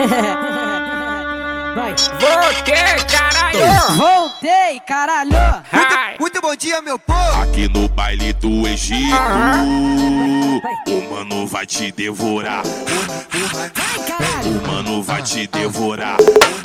Vai. Voltei, caralho! Voltei, caralho! Muito bom dia, meu povo! Aqui no baile do Egito, o mano vai te devorar. O mano vai te devorar.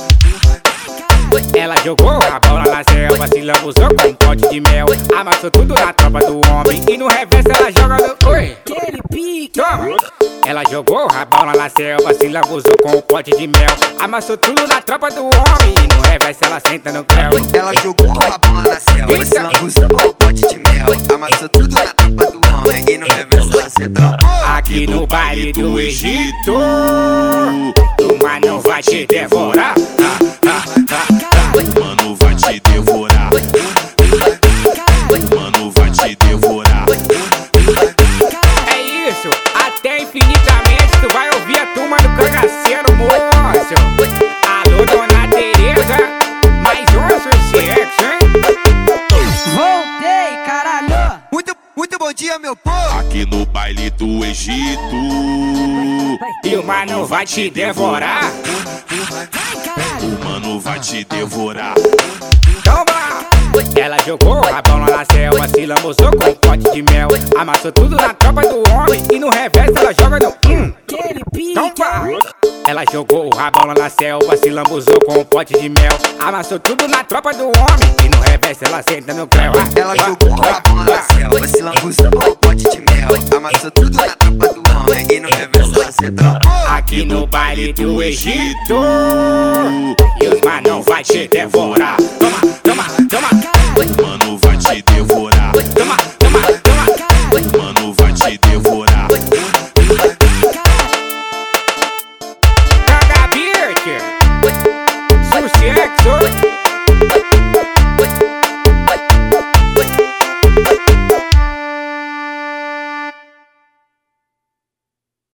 Ela jogou a bola na selva, se lambuzou com um pote de mel. Amassou tudo na tropa do homem e no reverso ela joga no... Oi! Aquele pique! Toma! Ela jogou a bola na selva, se lambuzou com um pote de mel. Amassou tudo na tropa do homem e no reverso ela senta no creu. Ela jogou a bola na selva, se lambuzou com um pote de mel. Amassou tudo na tropa do homem e no reverso ela senta. Aqui no baile do Egito, o mano vai te devorar. O mano vai te devorar. O mano vai te devorar. É isso, até infinitamente tu vai ouvir a turma do cangaceiro, moço. Alô, dona Tereza, mais um sucesso, hein? Voltei, caralho! Muito bom dia, meu povo! Aqui no baile do Egito, E o mano vai te devorar. o mano vai te devorar. Toma! Ela jogou a bola na selva, se lambuzou com um pote de mel. Amassou tudo na tropa do homem e no reverso ela joga no... Aquele pique! Toma! Ela jogou a bola na selva, se lambuzou com um pote de mel. Amassou tudo na tropa do homem e no reverso ela senta no creu. Ela jogou a bola na selva, se lambuzou com um pote de mel. Amassou tudo na tropa do homem e no reverso ela senta. Aqui no baile do Egito, e os manão vai te devorar. Toma, toma, toma.